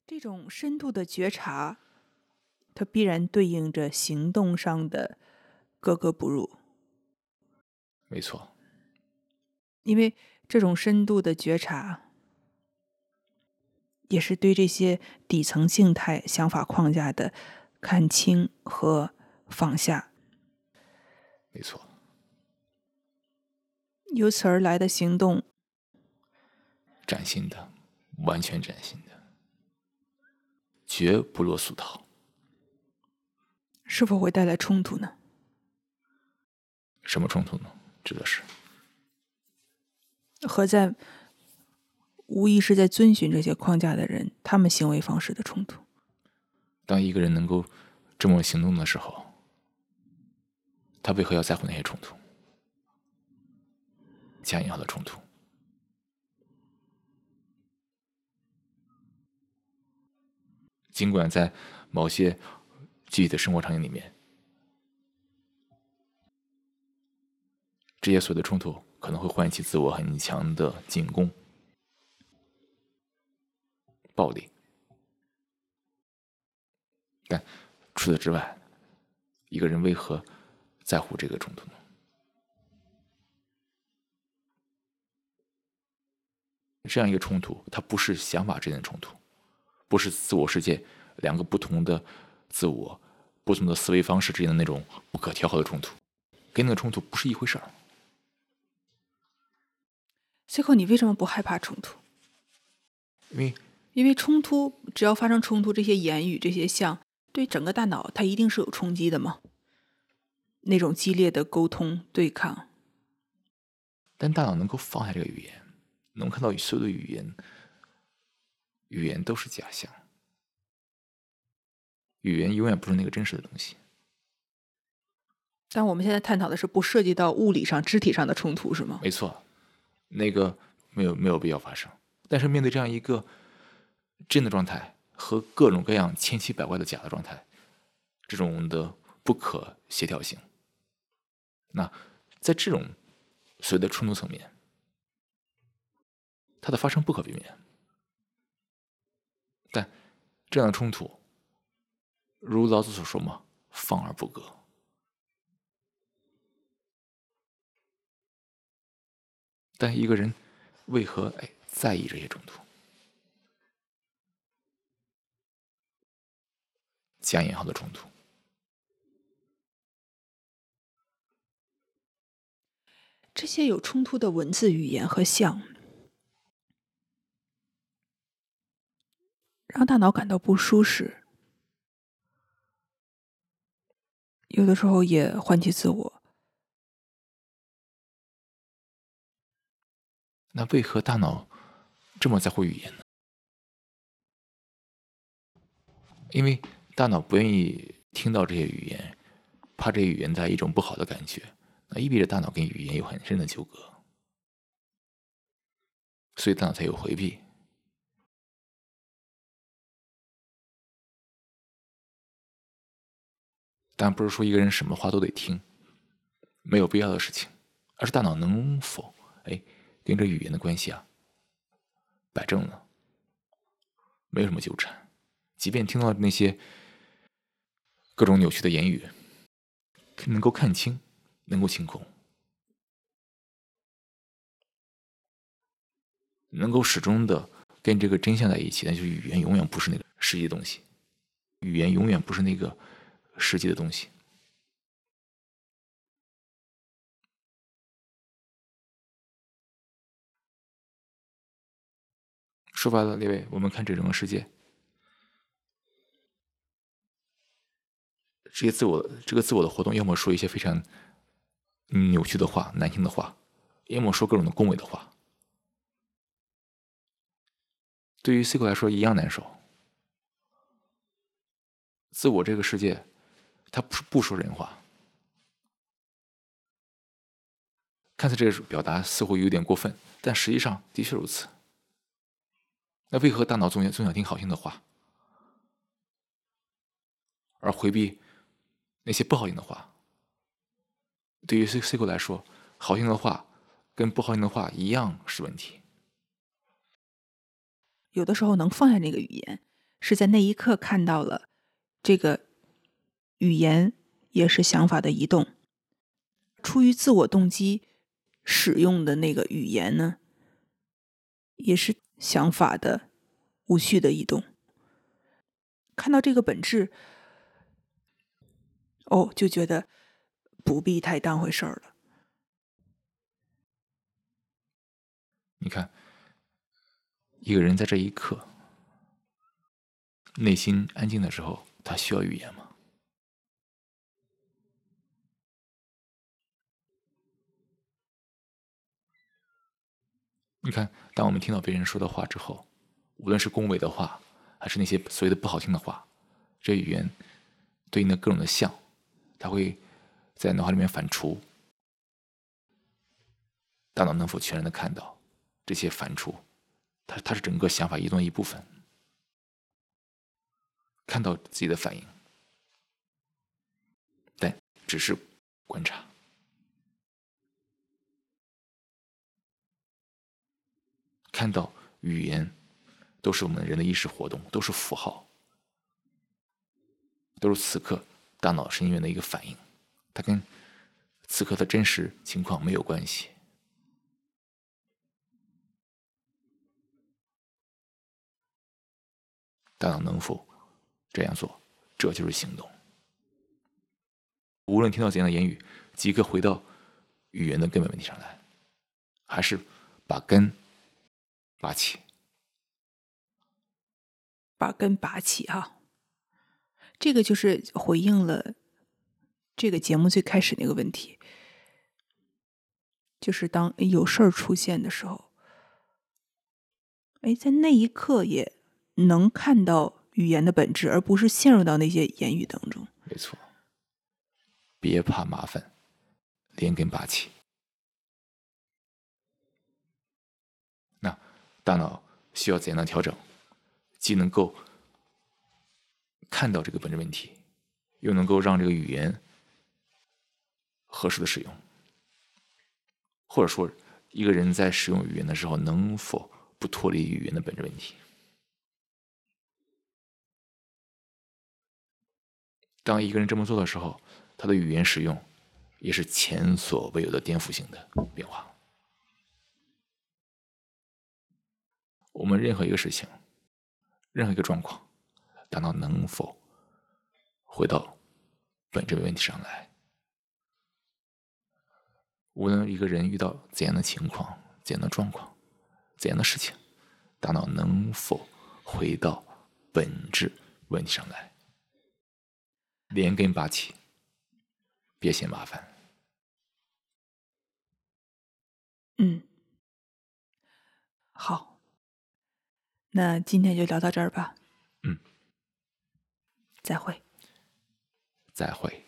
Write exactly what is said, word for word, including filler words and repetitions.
这种深度的觉察，它必然对应着行动上的格格不入。 没错。 因为这种深度的觉察，也是对这些底层静态想法框架的看清和放下。 没错。 由此而来的行动， 崭新的，完全崭新的，绝不落俗套。 是否会带来冲突呢？ 什么冲突呢？指的是和在无疑是在遵循这些框架的人，他们行为方式的冲突。 当一个人能够这么行动的时候，他为何要在乎那些冲突？加引号的冲突。尽管在某些具体的生活场景里面，这些所有的冲突可能会唤起自我很强的进攻、暴力，但除此之外，一个人为何在乎这个冲突呢？这样一个冲突，它不是想法之间的冲突，不是自我世界两个不同的自我、不同的思维方式之间的那种不可调和的冲突，跟那个冲突不是一回事儿。 C 口，你为什么不害怕冲突？ 因为因为冲突，只要发生冲突，这些言语、这些像，对整个大脑它一定是有冲击的嘛。那种激烈的沟通对抗， 但大脑能够放下这个语言，能看到所有的语言，语言都是假象，语言永远不是那个真实的东西。 但我们现在探讨的是不涉及到物理上、肢体上的冲突，是吗？ 没错，那个没有没有必要发生。但是面对这样一个真的状态和各种各样千奇百怪的假的状态，这种的不可协调性，那在这种所谓的冲突层面，它的发生不可避免。但这样的冲突，如老子所说嘛，放而不割。但一个人为何哎在意这些冲突？加引号的冲突。 这些有冲突的文字语言和像，让大脑感到不舒适，有的时候也唤起自我。 那为何大脑这么在乎语言呢？因为大脑不愿意听到这些语言，怕这些语言带来一种不好的感觉，那意味着大脑跟语言有很深的纠葛，所以大脑才有回避。当然不是说一个人什么话都得听，没有必要的事情，而是大脑能否哎跟这语言的关系啊摆正了，没有什么纠缠，即便听到那些各种扭曲的言语，能够看清，能够清空，能够始终的跟这个真相在一起，那就是语言永远不是那个实际的东西，语言永远不是那个实际的东西。说白了，列位，我们看这整个世界，这些自我这个自我的活动，要么说一些非常扭曲的话、难听的话，要么说各种的恭维的话。对于 C 口来说一样难受。自我这个世界，它不不说人话，看似这个表达似乎有点过分，但实际上的确如此。那为何大脑总总想听好听的话，而回避那些不好听的话？对于 C 口来说，好听的话跟不好听的话一样是问题。 有的时候能放下那个语言， 是在那一刻看到了这个语言也是想法的移动。出于自我动机使用的那个语言呢，也是想法的无序的移动。看到这个本质，哦，就觉得不必太当回事儿了。 你看，一个人在这一刻内心安静的时候，他需要语言吗？你看，当我们听到别人说的话之后，无论是恭维的话，还是那些所谓的不好听的话，这语言对应的各种的像，它会在脑海里面反刍。大脑能否全然的看到这些反刍？它它是整个想法移动的一部分，看到自己的反应，但只是观察。看到语言都是我们人的意识活动，都是符号，都是此刻大脑神经元的一个反应，它跟此刻的真实情况没有关系。大脑能否这样做，这就是行动。无论听到怎样的言语，即刻回到语言的根本问题上来，还是把根拔起。 把根拔起哈，这个就是回应了这个节目最开始那个问题，就是当有事儿出现的时候，哎，在那一刻也能看到语言的本质，而不是陷入到那些言语当中。 没错，别怕麻烦，连根拔起。那大脑需要怎样的调整，既能够看到这个本质问题，又能够让这个语言合适的使用？或者说，一个人在使用语言的时候，能否不脱离语言的本质问题？当一个人这么做的时候，他的语言使用也是前所未有的颠覆性的变化。我们任何一个事情，任何一个状况，大脑能否回到本质问题上来？无论一个人遇到怎样的情况、怎样的状况、怎样的事情，大脑能否回到本质问题上来？连根拔起，别嫌麻烦。 嗯，好，那今天就聊到这儿吧。 嗯， 再会。 再会。